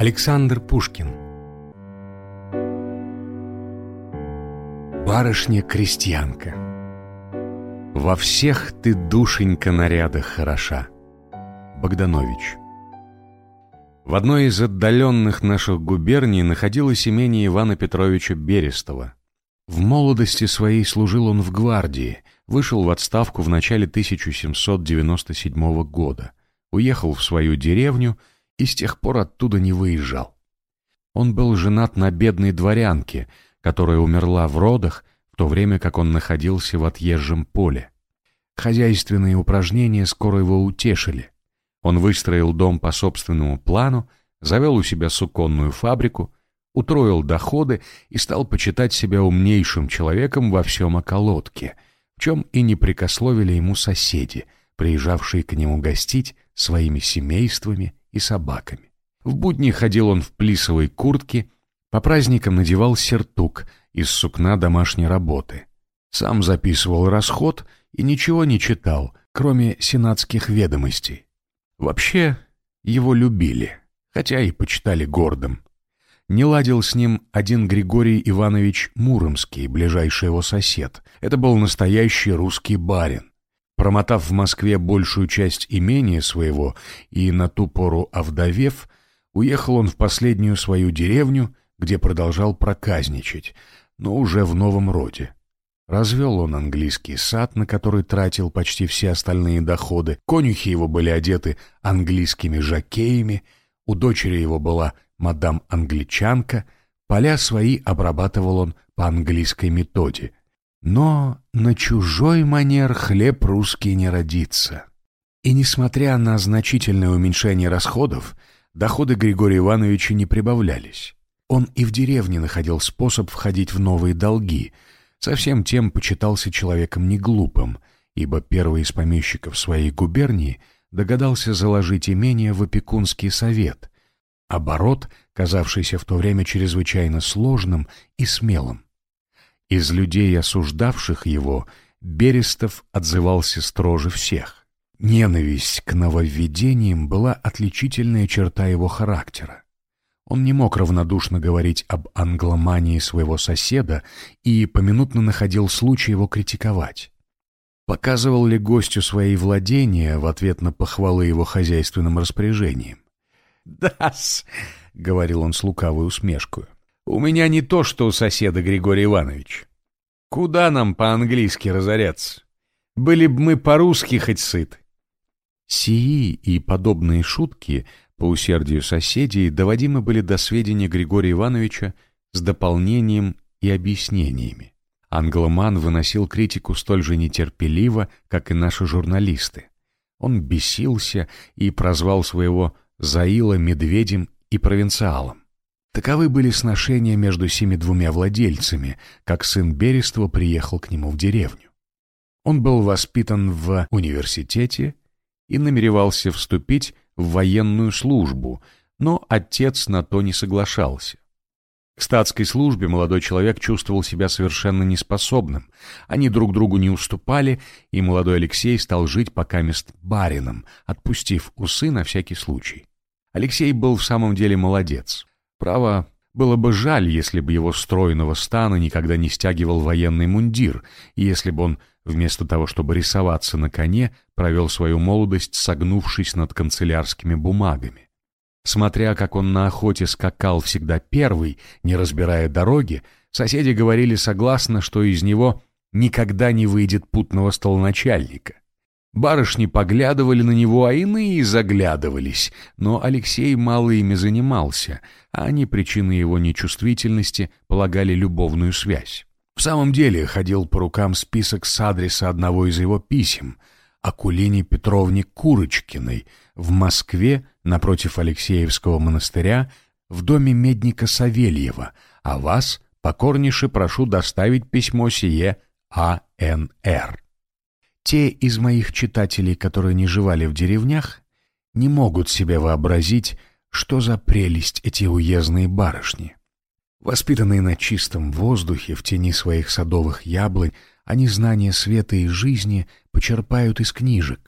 Александр Пушкин. Барышня-крестьянка. Во всех ты, душенька, нарядах хороша. Богданович. В одной из отдаленных наших губерний находилось имение Ивана Петровича Берестова. В молодости своей служил он в гвардии, вышел в отставку в начале 1797 года, уехал в свою деревню и с тех пор оттуда не выезжал. Он был женат на бедной дворянке, которая умерла в родах, в то время как он находился в отъезжем поле. Хозяйственные упражнения скоро его утешили. Он выстроил дом по собственному плану, завел у себя суконную фабрику, утроил доходы и стал почитать себя умнейшим человеком во всем околотке, в чем и не прекословили ему соседи, приезжавшие к нему гостить своими семействами и собаками. В будни ходил он в плисовой куртке, по праздникам надевал сертук из сукна домашней работы. Сам записывал расход и ничего не читал, кроме сенатских ведомостей. Вообще его любили, хотя и почитали гордым. Не ладил с ним один Григорий Иванович Муромский, ближайший его сосед. Это был настоящий русский барин. Промотав в Москве большую часть имения своего и на ту пору овдовев, уехал он в последнюю свою деревню, где продолжал проказничать, но уже в новом роде. Развел он английский сад, на который тратил почти все остальные доходы. Конюхи его были одеты английскими жокеями, у дочери его была мадам-англичанка, поля свои обрабатывал он по английской методе. Но на чужой манер хлеб русский не родится. И несмотря на значительное уменьшение расходов, доходы Григория Ивановича не прибавлялись. Он и в деревне находил способ входить в новые долги. Совсем тем почитался человеком неглупым, ибо первый из помещиков своей губернии догадался заложить имение в опекунский совет, оборот, казавшийся в то время чрезвычайно сложным и смелым. Из людей, осуждавших его, Берестов отзывался строже всех. Ненависть к нововведениям была отличительная черта его характера. Он не мог равнодушно говорить об англомании своего соседа и поминутно находил случай его критиковать. Показывал ли гостю свои владения в ответ на похвалы его хозяйственным распоряжением? «Да-с», — говорил он с лукавой усмешкой, — «у меня не то, что у соседа Григория Ивановича. Куда нам по-английски разоряться? Были бы мы по-русски хоть сыты». Сии и подобные шутки, по усердию соседей, доводимы были до сведения Григория Ивановича с дополнением и объяснениями. Англоман выносил критику столь же нетерпеливо, как и наши журналисты. Он бесился и прозвал своего Заила медведем и провинциалом. Таковы были сношения между сими двумя владельцами, как сын Берестова приехал к нему в деревню. Он был воспитан в университете и намеревался вступить в военную службу, но отец на то не соглашался. К статской службе молодой человек чувствовал себя совершенно неспособным. Они друг другу не уступали, и молодой Алексей стал жить покамест барином, отпустив усы на всякий случай. Алексей был в самом деле молодец. Право, было бы жаль, если бы его стройного стана никогда не стягивал военный мундир, и если бы он, вместо того, чтобы рисоваться на коне, провел свою молодость, согнувшись над канцелярскими бумагами. Смотря, как он на охоте скакал всегда первый, не разбирая дороги, соседи говорили согласно, что из него никогда не выйдет путного столоначальника. Барышни поглядывали на него, а иные заглядывались, но Алексей мало ими занимался, а они причиной его нечувствительности полагали любовную связь. В самом деле ходил по рукам список с адреса одного из его писем Акулине Петровне Курочкиной в Москве напротив Алексеевского монастыря в доме медника Савельева, а вас покорнейше прошу доставить письмо сие А.Н.Р. Те из моих читателей, которые не живали в деревнях, не могут себе вообразить, что за прелесть эти уездные барышни. Воспитанные на чистом воздухе, в тени своих садовых яблонь, они знания света и жизни почерпают из книжек,